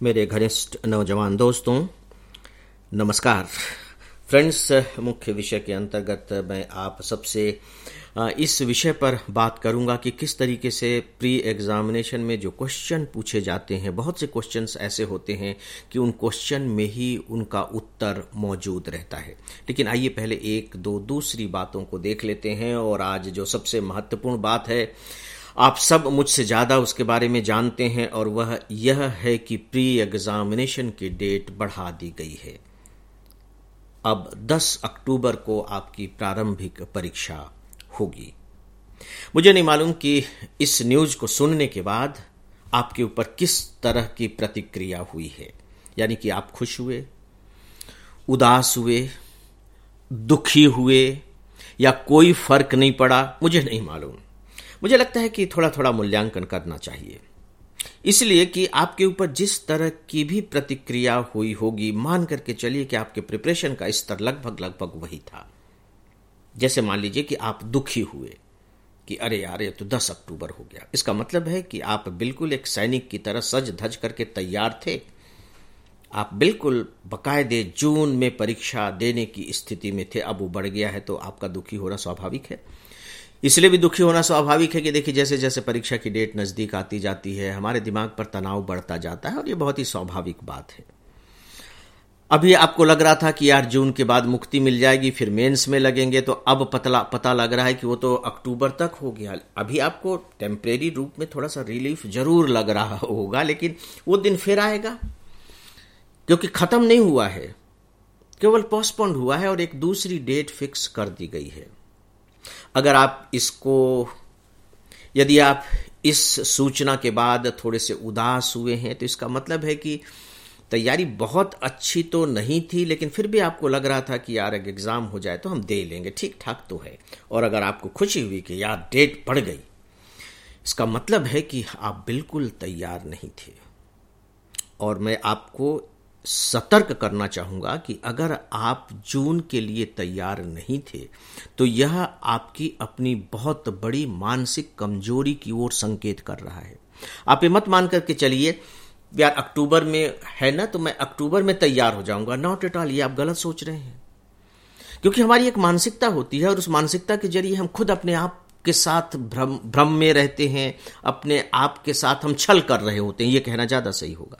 मेरे घनिष्ठ नौजवान दोस्तों, नमस्कार। फ्रेंड्स, मुख्य विषय के अंतर्गत मैं आप सबसे इस विषय पर बात करूंगा कि किस तरीके से प्री एग्जामिनेशन में जो क्वेश्चन पूछे जाते हैं, बहुत से क्वेश्चंस ऐसे होते हैं कि उन क्वेश्चन में ही उनका उत्तर मौजूद रहता है। लेकिन आइए पहले एक दो दूसरी बातों को देख लेते हैं। और आज जो सबसे महत्वपूर्ण बात है, आप सब मुझसे ज़्यादा उसके बारे में जानते हैं, और वह यह है कि प्री एग्जामिनेशन की डेट बढ़ा दी गई है। अब 10 अक्टूबर को आपकी प्रारंभिक परीक्षा होगी। मुझे नहीं मालूम कि इस न्यूज़ को सुनने के बाद आपके ऊपर किस तरह की प्रतिक्रिया हुई है, यानी कि आप खुश हुए, उदास हुए, दुखी हुए, या कोई फर्क नहीं पड़ा, मुझे नहीं मालूम। मुझे लगता है कि थोड़ा थोड़ा मूल्यांकन करना चाहिए, इसलिए कि आपके ऊपर जिस तरह की भी प्रतिक्रिया हुई होगी, मान करके चलिए कि आपके प्रिपरेशन का स्तर लगभग वही था। जैसे मान लीजिए कि आप दुखी हुए कि अरे यार, ये तो 10 अक्टूबर हो गया। इसका मतलब है कि आप बिल्कुल एक सैनिक की तरह सज धज करके तैयार थे। आप बिल्कुल बकायदे जून में परीक्षा देने की स्थिति में थे। अब वो बढ़ गया है तो आपका दुखी होना स्वाभाविक है। इसलिए भी दुखी होना स्वाभाविक है कि देखिए, जैसे जैसे परीक्षा की डेट नज़दीक आती जाती है, हमारे दिमाग पर तनाव बढ़ता जाता है, और ये बहुत ही स्वाभाविक बात है। अभी आपको लग रहा था कि यार जून के बाद मुक्ति मिल जाएगी, फिर मेंस में लगेंगे, तो अब पता लग रहा है कि वो तो अक्टूबर तक हो गया। अभी आपको टेम्परेरी रूप में थोड़ा सा रिलीफ जरूर लग रहा होगा, लेकिन वो दिन फिर आएगा, क्योंकि खत्म नहीं हुआ है, केवल पोस्टपोन्ड हुआ है और एक दूसरी डेट फिक्स कर दी गई है। अगर आप यदि आप इस सूचना के बाद थोड़े से उदास हुए हैं, तो इसका मतलब है कि तैयारी बहुत अच्छी तो नहीं थी, लेकिन फिर भी आपको लग रहा था कि यार एग्जाम हो जाए तो हम दे लेंगे, ठीक ठाक तो है। और अगर आपको खुशी हुई कि यार डेट बढ़ गई, इसका मतलब है कि आप बिल्कुल तैयार नहीं थे। और मैं आपको सतर्क करना चाहूंगा कि अगर आप जून के लिए तैयार नहीं थे, तो यह आपकी अपनी बहुत बड़ी मानसिक कमजोरी की ओर संकेत कर रहा है। आप ये मत मान करके चलिए यार अक्टूबर में है ना, तो मैं अक्टूबर में तैयार हो जाऊंगा। नॉट एट ऑल, ये आप गलत सोच रहे हैं। क्योंकि हमारी एक मानसिकता होती है, और उस मानसिकता के जरिए हम खुद अपने आप के साथ भ्रम में रहते हैं, अपने आप के साथ हम छल कर रहे होते हैं। ये कहना ज्यादा सही होगा।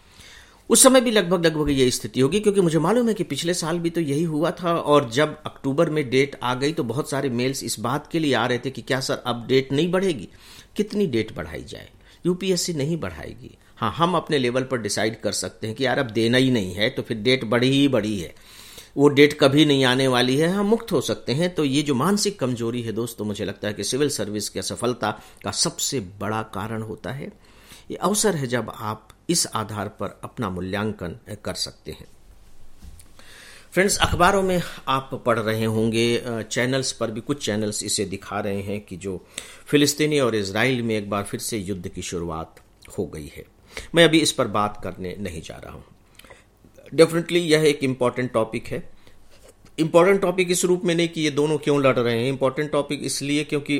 उस समय भी लगभग यही स्थिति होगी, क्योंकि मुझे मालूम है कि पिछले साल भी तो यही हुआ था। और जब अक्टूबर में डेट आ गई तो बहुत सारे मेल्स इस बात के लिए आ रहे थे कि क्या सर अब डेट नहीं बढ़ेगी। कितनी डेट बढ़ाई जाए? यूपीएससी नहीं बढ़ाएगी। हाँ, हम अपने लेवल पर डिसाइड कर सकते हैं कि यार अब देना ही नहीं है, तो फिर डेट बड़ी है, वो डेट कभी नहीं आने वाली है, हम मुक्त हो सकते हैं। तो ये जो मानसिक कमजोरी है दोस्तों, मुझे लगता है कि सिविल सर्विस की असफलता का सबसे बड़ा कारण होता है। ये अवसर है जब आप इस आधार पर अपना मूल्यांकन कर सकते हैं। फ्रेंड्स, अखबारों में आप पढ़ रहे होंगे, चैनल्स पर भी कुछ चैनल्स इसे दिखा रहे हैं कि जो फिलिस्तीनी और इजराइल में एक बार फिर से युद्ध की शुरुआत हो गई है। मैं अभी इस पर बात करने नहीं जा रहा हूं। डेफिनेटली यह एक इम्पॉर्टेंट टॉपिक है। इम्पॉर्टेंट टॉपिक इस रूप में नहीं कि ये दोनों क्यों लड़ रहे हैं। इम्पॉर्टेंट टॉपिक इसलिए क्योंकि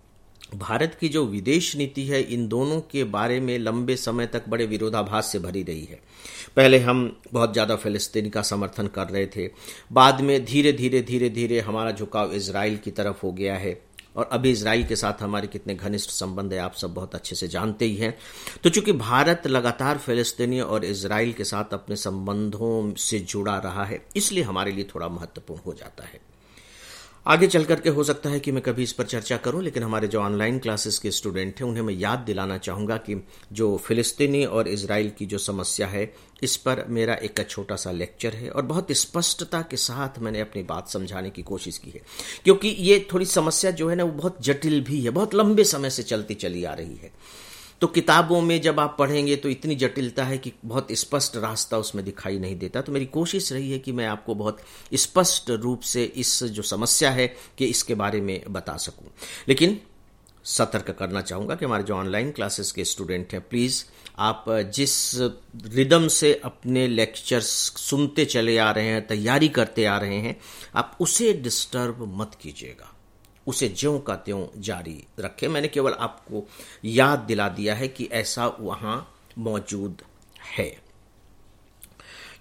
भारत की जो विदेश नीति है, इन दोनों के बारे में लंबे समय तक बड़े विरोधाभास से भरी रही है। पहले हम बहुत ज़्यादा फिलिस्तीन का समर्थन कर रहे थे, बाद में धीरे धीरे हमारा झुकाव इजराइल की तरफ हो गया है, और अभी इजराइल के साथ हमारे कितने घनिष्ठ संबंध है आप सब बहुत अच्छे से जानते ही हैं। तो चूंकि भारत लगातार फिलिस्तीनी और इजराइल के साथ अपने संबंधों से जुड़ा रहा है, इसलिए हमारे लिए थोड़ा महत्वपूर्ण हो जाता है। आगे चल करके हो सकता है कि मैं कभी इस पर चर्चा करूं, लेकिन हमारे जो ऑनलाइन क्लासेस के स्टूडेंट हैं उन्हें मैं याद दिलाना चाहूंगा कि जो फिलिस्तीनी और इजराइल की जो समस्या है, इस पर मेरा एक छोटा सा लेक्चर है, और बहुत स्पष्टता के साथ मैंने अपनी बात समझाने की कोशिश की है। क्योंकि ये थोड़ी समस्या जो है ना, वो बहुत जटिल भी है, बहुत लंबे समय से चलती चली आ रही है। तो किताबों में जब आप पढ़ेंगे तो इतनी जटिलता है कि बहुत स्पष्ट रास्ता उसमें दिखाई नहीं देता। तो मेरी कोशिश रही है कि मैं आपको बहुत स्पष्ट रूप से इस जो समस्या है कि इसके बारे में बता सकूं। लेकिन सतर्क करना चाहूंगा कि हमारे जो ऑनलाइन क्लासेस के स्टूडेंट हैं, प्लीज़ आप जिस रिदम से अपने लेक्चर्स सुनते चले आ रहे हैं, तैयारी करते आ रहे हैं, आप उसे डिस्टर्ब मत कीजिएगा। उसे ज्यों का त्यों जारी रखें। मैंने केवल आपको याद दिला दिया है कि ऐसा वहाँ मौजूद है।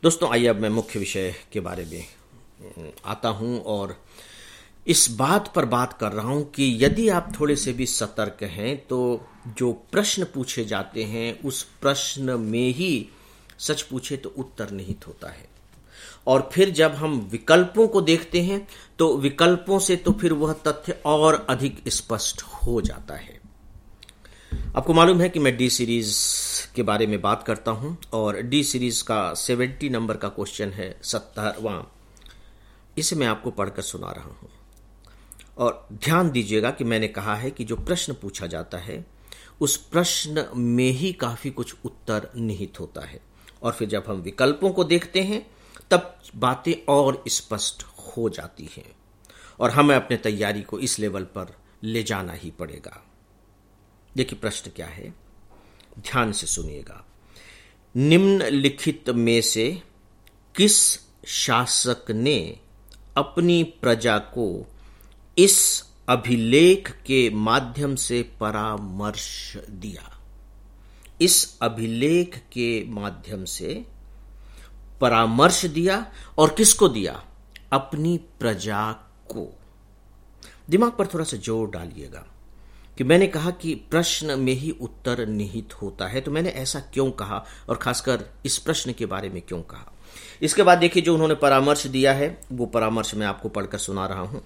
दोस्तों, आइए अब मैं मुख्य विषय के बारे में आता हूं और इस बात पर बात कर रहा हूं कि यदि आप थोड़े से भी सतर्क हैं तो जो प्रश्न पूछे जाते हैं उस प्रश्न में ही सच पूछे तो उत्तर निहित होता है। और फिर जब हम विकल्पों को देखते हैं तो विकल्पों से तो फिर वह तथ्य और अधिक स्पष्ट हो जाता है। आपको मालूम है कि मैं डी सीरीज के बारे में बात करता हूं और डी सीरीज का 70 नंबर का क्वेश्चन है 70वां। इसे मैं आपको पढ़कर सुना रहा हूं और ध्यान दीजिएगा कि मैंने कहा है कि जो प्रश्न पूछा जाता है उस प्रश्न में ही काफी कुछ उत्तर निहित होता है। और फिर जब हम विकल्पों को देखते हैं तब बातें और स्पष्ट हो जाती हैं और हमें अपने तैयारी को इस लेवल पर ले जाना ही पड़ेगा। देखिए प्रश्न क्या है, ध्यान से सुनिएगा। निम्नलिखित में से किस शासक ने अपनी प्रजा को इस अभिलेख के माध्यम से परामर्श दिया? इस अभिलेख के माध्यम से परामर्श दिया और किसको दिया? अपनी प्रजा को। दिमाग पर थोड़ा सा जोर डालिएगा कि मैंने कहा कि प्रश्न में ही उत्तर निहित होता है, तो मैंने ऐसा क्यों कहा और खासकर इस प्रश्न के बारे में क्यों कहा। इसके बाद देखिए जो उन्होंने परामर्श दिया है वो परामर्श मैं आपको पढ़कर सुना रहा हूं।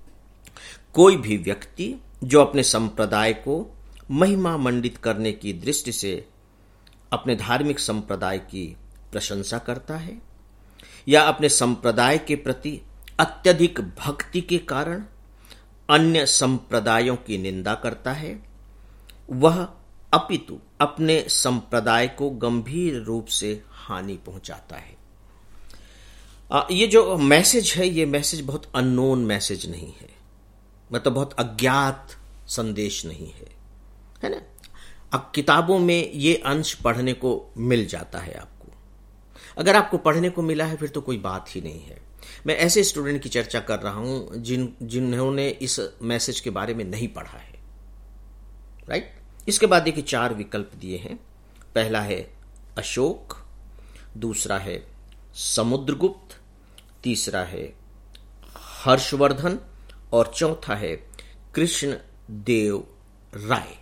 कोई भी व्यक्ति जो अपने संप्रदाय को महिमा मंडित करने की दृष्टि से अपने धार्मिक संप्रदाय की प्रशंसा करता है या अपने संप्रदाय के प्रति अत्यधिक भक्ति के कारण अन्य संप्रदायों की निंदा करता है, वह अपितु अपने संप्रदाय को गंभीर रूप से हानि पहुंचाता है। ये जो मैसेज है ये मैसेज बहुत अननोन मैसेज नहीं है, मतलब बहुत अज्ञात संदेश नहीं है ना। अब किताबों में ये अंश पढ़ने को मिल जाता है आपको। अगर आपको पढ़ने को मिला है फिर तो कोई बात ही नहीं है। मैं ऐसे स्टूडेंट की चर्चा कर रहा हूं जिन्होंने इस मैसेज के बारे में नहीं पढ़ा है, राइट। इसके बाद देखिए 4 विकल्प दिए हैं। पहला है अशोक, दूसरा है समुद्रगुप्त, तीसरा है हर्षवर्धन और चौथा है कृष्ण देव राय।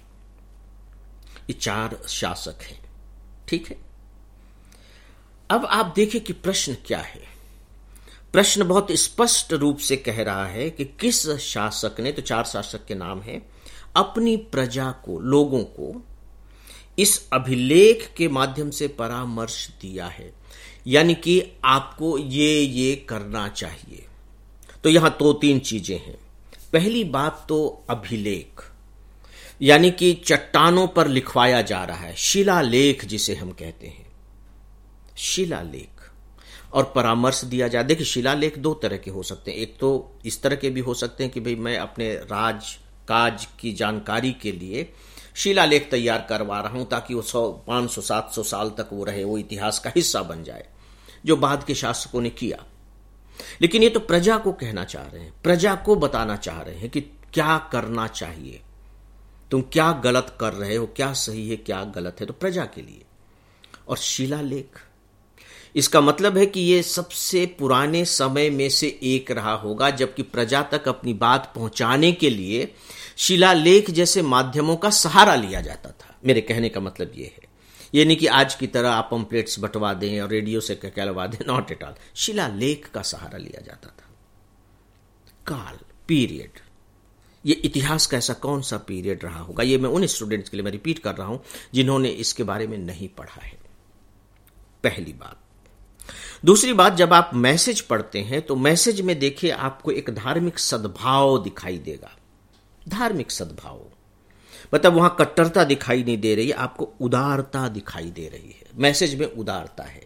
ये 4 शासक हैं, ठीक है। अब आप देखिए कि प्रश्न क्या है। प्रश्न बहुत स्पष्ट रूप से कह रहा है कि किस शासक ने, तो 4 शासक के नाम है, अपनी प्रजा को, लोगों को इस अभिलेख के माध्यम से परामर्श दिया है, यानी कि आपको ये करना चाहिए। तो यहां 2-3 चीजें हैं। पहली बात तो अभिलेख, यानी कि चट्टानों पर लिखवाया जा रहा है, शिलालेख जिसे हम कहते हैं, शिलालेख। और परामर्श दिया जाए। देखिए शिलालेख 2 तरह के हो सकते हैं। एक तो इस तरह के भी हो सकते हैं कि भाई मैं अपने राज काज की जानकारी के लिए शिलालेख तैयार करवा रहा हूं ताकि वो 100, 500, 700 साल तक वो रहे, वो इतिहास का हिस्सा बन जाए, जो बाद के शासकों ने किया। लेकिन ये तो प्रजा को कहना चाह रहे हैं, प्रजा को बताना चाह रहे हैं कि क्या करना चाहिए, तुम क्या गलत कर रहे हो, क्या सही है क्या गलत है, तो प्रजा के लिए। और शिलालेख, इसका मतलब है कि ये सबसे पुराने समय में से एक रहा होगा जबकि प्रजा तक अपनी बात पहुंचाने के लिए शिलालेख जैसे माध्यमों का सहारा लिया जाता था। मेरे कहने का मतलब ये है, ये नहीं कि आज की तरह आप पंपलेट्स बंटवा दें और रेडियो से कहलवा दें, नॉट एट ऑल। शिलालेख का सहारा लिया जाता था। काल, पीरियड, ये इतिहास का ऐसा कौन सा पीरियड रहा होगा, ये मैं उन स्टूडेंट्स के लिए मैं रिपीट कर रहा हूं जिन्होंने इसके बारे में नहीं पढ़ा है। पहली बात। दूसरी बात, जब आप मैसेज पढ़ते हैं तो मैसेज में देखिए आपको एक धार्मिक सद्भाव दिखाई देगा। धार्मिक सद्भाव मतलब वहां कट्टरता दिखाई नहीं दे रही है, आपको उदारता दिखाई दे रही है। मैसेज में उदारता है।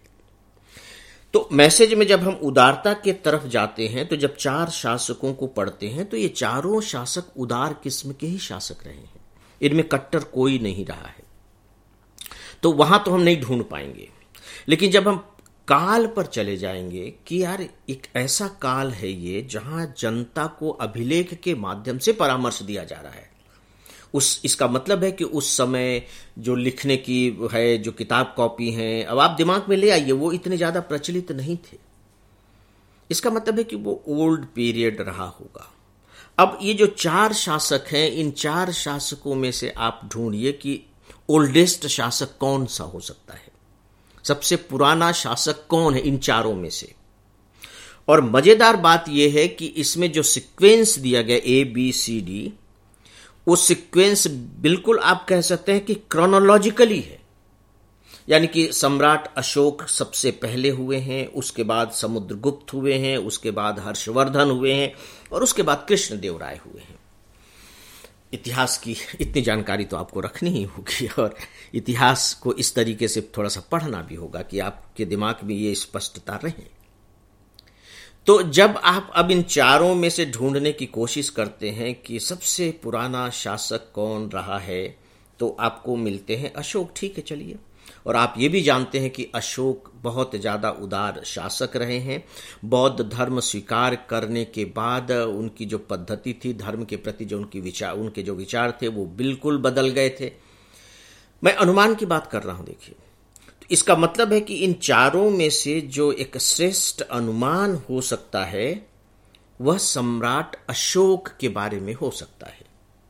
तो मैसेज में जब हम उदारता के तरफ जाते हैं तो जब 4 शासकों को पढ़ते हैं तो ये चारों शासक उदार किस्म के ही शासक रहे हैं, इनमें कट्टर कोई नहीं रहा है। तो वहां तो हम नहीं ढूंढ पाएंगे। लेकिन जब हम काल पर चले जाएंगे कि यार एक ऐसा काल है ये जहां जनता को अभिलेख के माध्यम से परामर्श दिया जा रहा है, इसका मतलब है कि उस समय जो लिखने की है, जो किताब कॉपी हैं, अब आप दिमाग में ले आइए, वो इतने ज्यादा प्रचलित नहीं थे। इसका मतलब है कि वो ओल्ड पीरियड रहा होगा। अब ये जो 4 शासक हैं, इन 4 शासकों में से आप ढूंढिए कि ओल्डेस्ट शासक कौन सा हो सकता है, सबसे पुराना शासक कौन है इन चारों में से। और मजेदार बात यह है कि इसमें जो सीक्वेंस दिया गया ABCD, वो सीक्वेंस बिल्कुल आप कह सकते हैं कि क्रोनोलॉजिकली है। यानी कि सम्राट अशोक सबसे पहले हुए हैं, उसके बाद समुद्रगुप्त हुए हैं, उसके बाद हर्षवर्धन हुए हैं, और उसके बाद कृष्णदेवराय हुए हैं। इतिहास की इतनी जानकारी तो आपको रखनी ही होगी, और इतिहास को इस तरीके से थोड़ा सा पढ़ना भी होगा कि आपके दिमाग में ये स्पष्टता रहे। तो जब आप अब इन चारों में से ढूंढने की कोशिश करते हैं कि सबसे पुराना शासक कौन रहा है, तो आपको मिलते हैं अशोक। ठीक है, चलिए। और आप ये भी जानते हैं कि अशोक बहुत ज़्यादा उदार शासक रहे हैं। बौद्ध धर्म स्वीकार करने के बाद उनकी जो पद्धति थी धर्म के प्रति, जो उनके जो विचार थे, वो बिल्कुल बदल गए थे। मैं अनुमान की बात कर रहा हूं। देखिए, तो इसका मतलब है कि इन चारों में से जो एक श्रेष्ठ अनुमान हो सकता है, वह सम्राट अशोक के बारे में हो सकता है।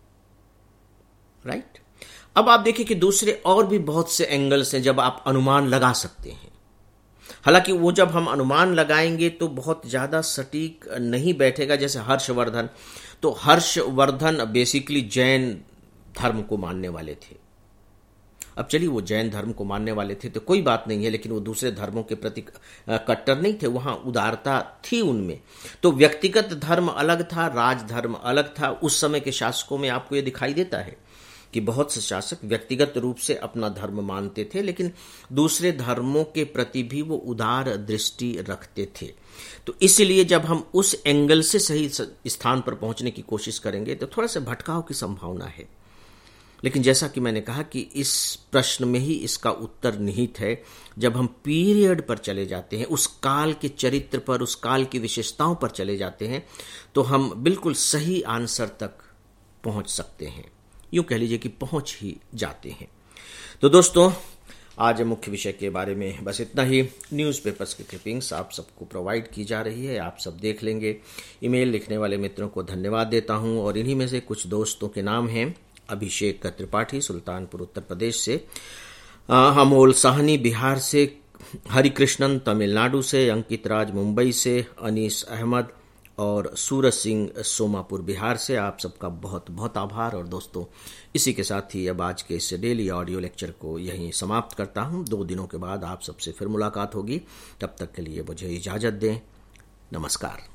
राइट? अब आप देखिए कि दूसरे और भी बहुत से एंगल्स हैं जब आप अनुमान लगा सकते हैं। हालांकि वो जब हम अनुमान लगाएंगे तो बहुत ज्यादा सटीक नहीं बैठेगा। जैसे हर्षवर्धन, तो हर्षवर्धन बेसिकली जैन धर्म को मानने वाले थे। अब चलिए, वो जैन धर्म को मानने वाले थे तो कोई बात नहीं है, लेकिन वो दूसरे धर्मों के प्रति कट्टर नहीं थे, वहां उदारता थी उनमें। तो व्यक्तिगत धर्म अलग था, राजधर्म अलग था। उस समय के शासकों में आपको ये दिखाई देता है कि बहुत से शासक व्यक्तिगत रूप से अपना धर्म मानते थे, लेकिन दूसरे धर्मों के प्रति भी वो उदार दृष्टि रखते थे। तो इसलिए जब हम उस एंगल से सही स्थान पर पहुंचने की कोशिश करेंगे तो थोड़ा सा भटकाव की संभावना है। लेकिन जैसा कि मैंने कहा कि इस प्रश्न में ही इसका उत्तर निहित है। जब हम पीरियड पर चले जाते हैं, उस काल के चरित्र पर, उस काल की विशेषताओं पर चले जाते हैं, तो हम बिल्कुल सही आंसर तक पहुंच सकते हैं। यूं कह लीजिए कि पहुंच ही जाते हैं। तो दोस्तों, आज मुख्य विषय के बारे में बस इतना ही। न्यूज़पेपर्स की क्लिपिंग्स आप सबको प्रोवाइड की जा रही है, आप सब देख लेंगे। ईमेल लिखने वाले मित्रों को धन्यवाद देता हूं, और इन्हीं में से कुछ दोस्तों के नाम हैं: अभिषेक त्रिपाठी सुल्तानपुर उत्तर प्रदेश से, अमोल साहनी बिहार से, हरिकृष्णन तमिलनाडु से, अंकित राज मुंबई से, अनीस अहमद और सूरज सिंह सोमापुर बिहार से। आप सबका बहुत बहुत आभार। और दोस्तों, इसी के साथ ही अब आज के इस डेली ऑडियो लेक्चर को यहीं समाप्त करता हूं। 2 दिनों के बाद आप सबसे फिर मुलाकात होगी। तब तक के लिए मुझे इजाजत दें। नमस्कार।